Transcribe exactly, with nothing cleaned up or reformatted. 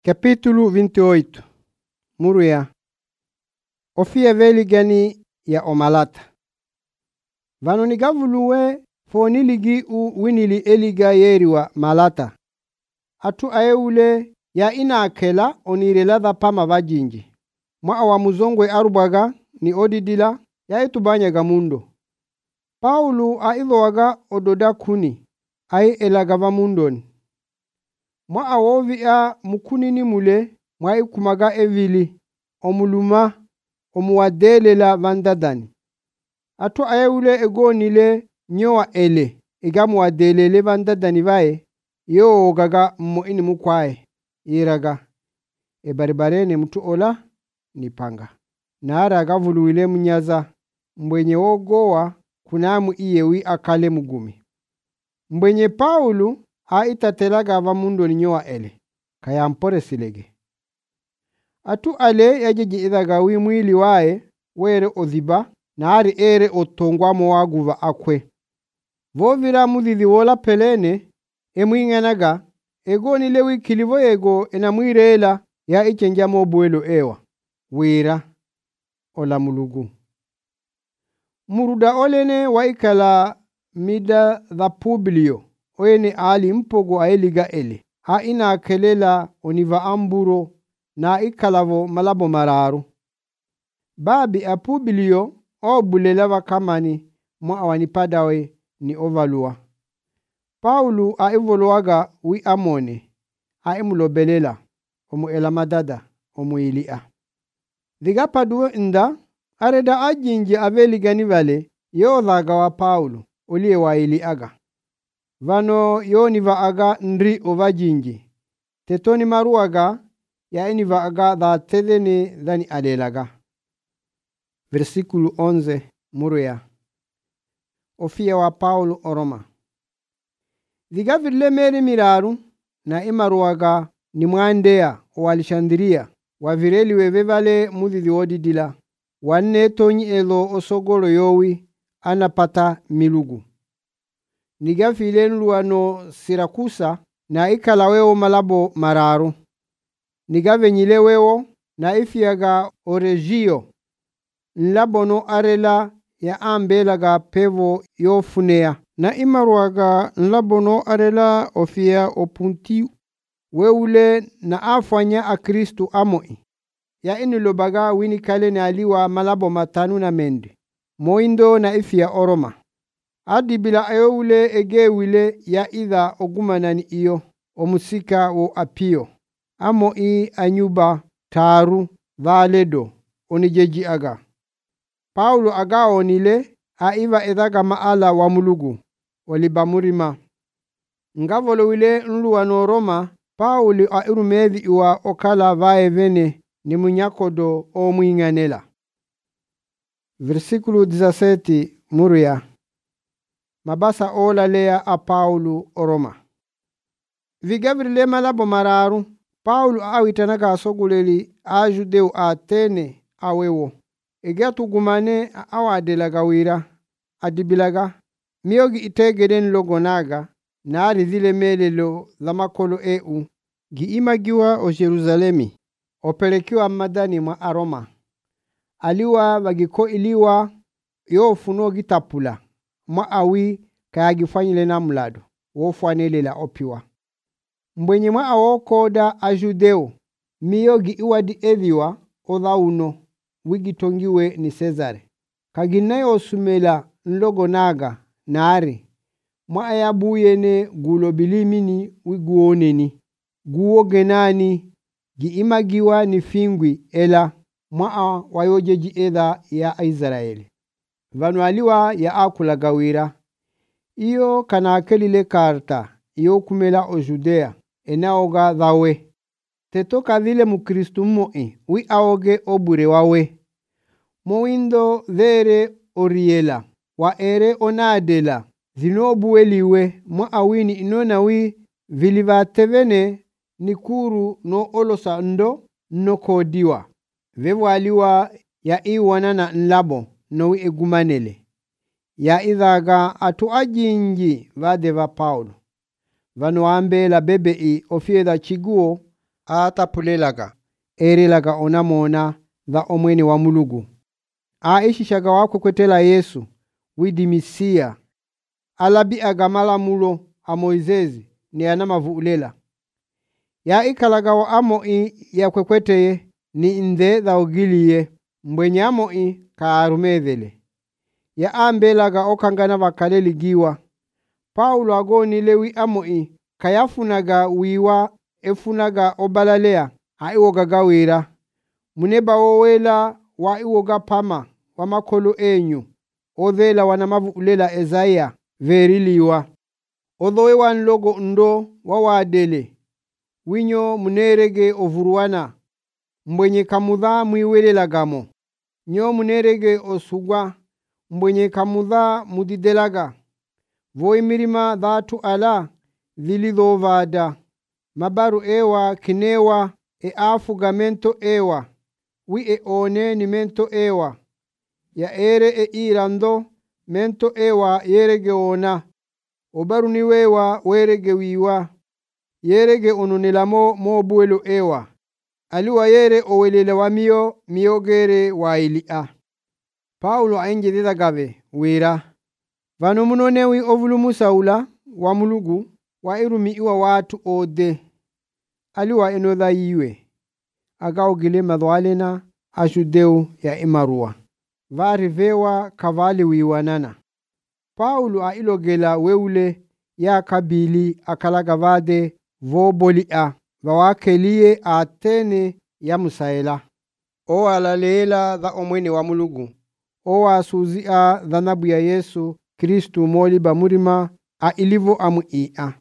Capítulo vinte e oito. Muruya. Ofia veli gani ya omalata. Vano ni gavuluwe foniligi u winili eliga yeriwa malata. Atu ayeule ya ina akela onirela dha pama vajinji. Mwa awa muzongwe arubaga ni odidila ya itubanya gamundo. Paulu aidhowaga ododa kuni. Ai elagava mundoni. Mwa awovi ya mukunini mule mwa ikumaga evili omuluma omuwadelela vandadani. Atu ayeule egonile nyowa ele iga muwadelele vandadani vae yo gaga mmo ini mukwae iraga ebaribarene mtu ola nipanga naara gavuluwile munyaza mbwenye wogowa kunamu iyewi akale mugumi mbwenye Paulu aitatelaga avamundo ni nyowa ele kayampore silege atu ale yajeji idhaga wimwili wae were odhiba naari ere otongwa mowaguva akwe vovira mudhithi wola pelene emwinganaga egoni lewi kilivo ego enamwirela ya ichenja mobuelo ewa wira ola mulugu muruda olene waikala mida dha Publio oene ali mpogo aeliga ele ha ina akelela oniva amburo na ikalavo malabo mararu babi a Publio obulela vakamani mwa awanipadawe ni ovalua Paulu aivolowaga wi amone aimulobelela omu elamadada omu ilia dhigapaduwe nda areda ajinji aveligani vale yodhaga wa Paulu olie wa iliaga vano yoniva aga ndri ovajinji tetoni maruaga ya iniva aga dha tedheni dhani alelaga. Versículo onze. Muruya. Ofia wa Paulo oroma. Dhiga vile meri miraru na imaruaga ni mwandea o Alexandria wa vireli wewe vale mudhithi odidila wanne tonyi elo osogolo yowi anapata milugu. Niga file nluano Sirakusa na ikala weo malabo mararu. Niga venyile weo na ifiaga Oregio nlabono arela ya ambelaga pevo yofunea na imaruaga nlabono arela ofia opunti weule na afanya a Kristu amoi ya inilobaga winikale na aliwa malabo matanu na mende moindo na ifia oroma adibila ayoule ege wile ya idha ogumanani iyo omusika wo apio amo i anyuba taru valedo onijeji aga Paulo aga onile aiva edhaga maala wa mulugu walibamurima ngavolo wile nluwano Roma Pauli airumevi iwa okala vae vene ni munyakodo o mwinganela. Versículo dezessete. Muruya. Mabasa ola lea a Paulo o Roma. Vigavrile malabo mararu Paulo awitanaga asoguleli a judeu a Atene awewo egatu gumane awadelaga wira adibilaga miyogi itegeden logonaga naari dhile melelo lamakolo eu gi imagiwa o Jerusalemi opelekiwa madani mwa Aroma aliwa vagiko iliwa yo funo gitapula mwa awi kayagifanyile na mulado wofuanelela opiwa mbwenye mwa awokoda a judeo miyogi iwadi edhiwa odhauno wigitongiwe ni Cesare kaginayo sumela nlogonaga naari mwa ayabuyene gulobilimini wiguoneni guogenani giimagiwa ni fingwi ela mwa wayojeji edha ya Israeli vanu aliwa ya akula gawira iyo kana akelile karta iyo kumela o Judea enaoga dhawe teto kadhile mukristu moi wi aoge obure wawe mowindo dhere oriela wa ere onadela zinobueliwe mwa awini inonawi vilivatevene nikuru no olosa ndo nokodiwa vevwaliwa ya iwanana nlabo nowi egumanele ya idhaga atu ajinji vade va Paulo vano ambela bebe i ofiedha chiguo atapulelaga erelaga onamona dha omwene wa mulugu. Aishishaga wakwekwetela Yesu widi misia alabi agamalamulo a Moizezi ni anamavuulela. Ya ikalaga wa amoi ya kwekweteye ni inde dha ogiliye mbwenye amoi kaarumevele. Ya ambelaga okangana wakale ligiwa. Paulo agoni lewi amoi kayafunaga wiwa efunaga obalalea aiwoga gawira. Muneba owela wa iwoga pama wa makolo enyu odhela wanamavuulela Ezaya veriliwa. Odhoe wanlogo ndo wawadele winyo munerege ovuruwana mbwenye kamudha mwiwelelagamo. Nyo munerege osugwa mbwenye kamudha mudidelaga. Voi mirima dhatu ala dhilidhovada. Mabaru ewa kinewa e afuga mento ewa. Wi e one ni mento ewa. Ya ere e irando mento ewa yerege ona. Obaru ni wewa werege wiwa. Yerege onunelamo mobuelo ewa. Aliwa yere owelele wa miyo miyogere wa ilia. Paulo ainge dhida gave wira. Vano munonewi ovulumu saula wa mulugu wa irumi iwa watu ode. Aliwa enodha iwe. Agao gile madhwalena ashudeu ya imarua. Vari vewa kavali wiwanana. Paulo a ilogela weule ya kabili akalaga vade vobolia. Vawakelie atene ya musaela. O alalela dha omwene wa mulugu. O asuzia dhanabu ya Yesu Kristu moli bamurima a ilivo amu ia.